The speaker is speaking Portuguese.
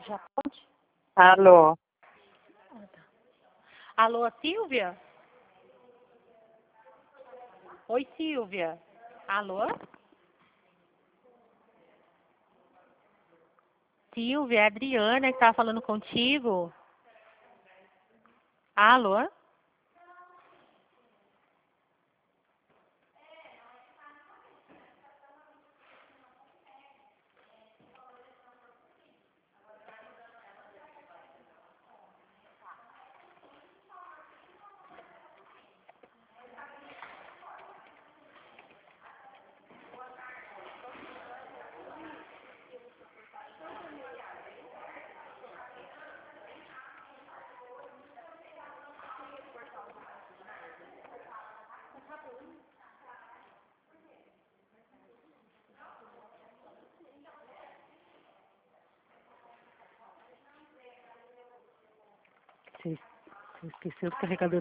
Já pode? Alô? Alô, Silvia? Oi, Silvia. Alô? Silvia, é a Adriana que tá falando contigo. Alô? Você esqueceu do carregador?